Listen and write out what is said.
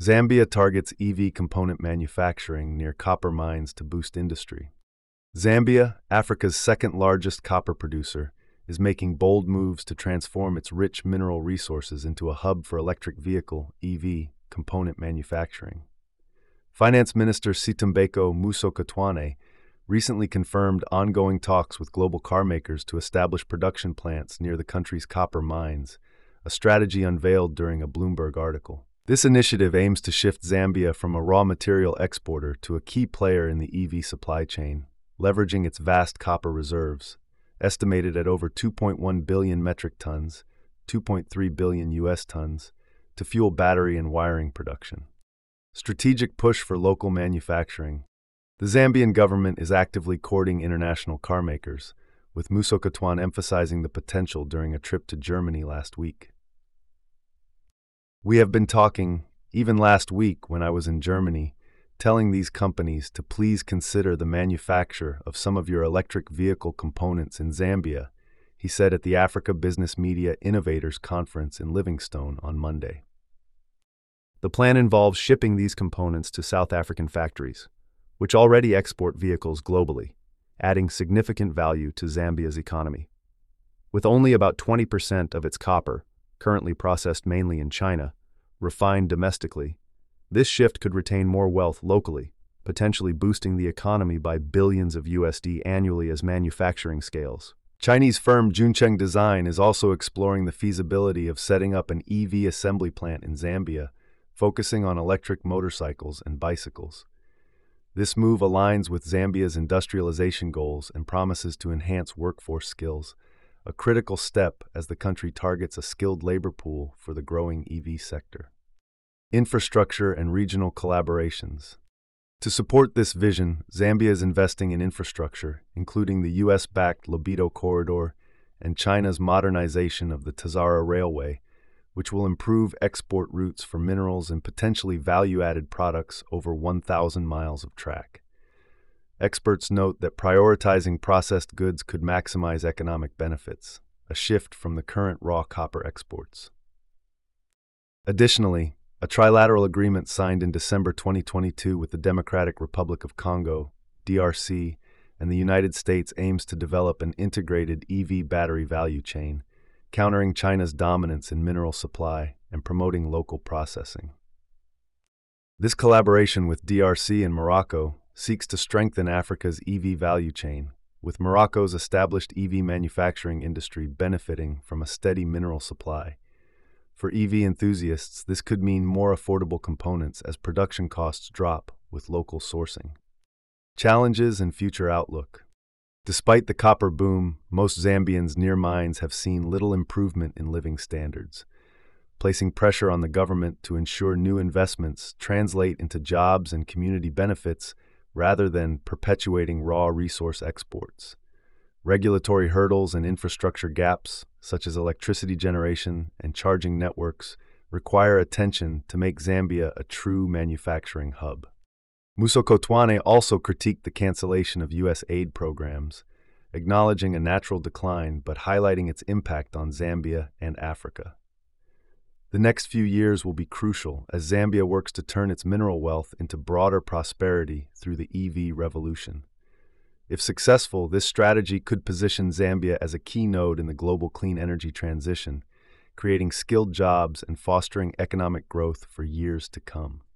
Zambia targets EV component manufacturing near copper mines to boost industry. Zambia, Africa's second-largest copper producer, is making bold moves to transform its rich mineral resources into a hub for electric vehicle (EV) component manufacturing. Finance Minister Sitembeko Musokotwane recently confirmed ongoing talks with global car makers to establish production plants near the country's copper mines, a strategy unveiled during a Bloomberg article. This initiative aims to shift Zambia from a raw material exporter to a key player in the EV supply chain, leveraging its vast copper reserves, estimated at over 2.1 billion metric tons, 2.3 billion US tons, to fuel battery and wiring production. Strategic push for local manufacturing. The Zambian government is actively courting international car makers, with Musokotwane emphasizing the potential during a trip to Germany last week. We have been talking, even last week when I was in Germany, telling these companies to please consider the manufacture of some of your electric vehicle components in Zambia, he said at the Africa Business Media Innovators Conference in Livingstone on Monday. The plan involves shipping these components to South African factories, which already export vehicles globally, adding significant value to Zambia's economy. With only about 20% of its copper, currently processed mainly in China, refined domestically, this shift could retain more wealth locally, potentially boosting the economy by billions of USD annually as manufacturing scales. Chinese firm Juncheng Design is also exploring the feasibility of setting up an EV assembly plant in Zambia, focusing on electric motorcycles and bicycles. This move aligns with Zambia's industrialization goals and promises to enhance workforce skills, a critical step as the country targets a skilled labor pool for the growing EV sector. Infrastructure and regional collaborations. To support this vision, Zambia is investing in infrastructure, including the US-backed Lobito Corridor and China's modernization of the Tazara Railway, which will improve export routes for minerals and potentially value-added products over 1,000 miles of track. Experts note that prioritizing processed goods could maximize economic benefits, a shift from the current raw copper exports. Additionally, a trilateral agreement signed in December 2022 with the Democratic Republic of Congo, DRC, and the United States aims to develop an integrated EV battery value chain, countering China's dominance in mineral supply and promoting local processing. This collaboration with DRC and Morocco seeks to strengthen Africa's EV value chain, with Morocco's established EV manufacturing industry benefiting from a steady mineral supply. For EV enthusiasts, this could mean more affordable components as production costs drop with local sourcing. Challenges and future outlook. Despite the copper boom, most Zambians near mines have seen little improvement in living standards, placing pressure on the government to ensure new investments translate into jobs and community benefits rather than perpetuating raw resource exports. Regulatory hurdles and infrastructure gaps, such as electricity generation and charging networks, require attention to make Zambia a true manufacturing hub. Musokotwane also critiqued the cancellation of U.S. aid programs, acknowledging a natural decline but highlighting its impact on Zambia and Africa. The next few years will be crucial as Zambia works to turn its mineral wealth into broader prosperity through the EV revolution. If successful, this strategy could position Zambia as a key node in the global clean energy transition, creating skilled jobs and fostering economic growth for years to come.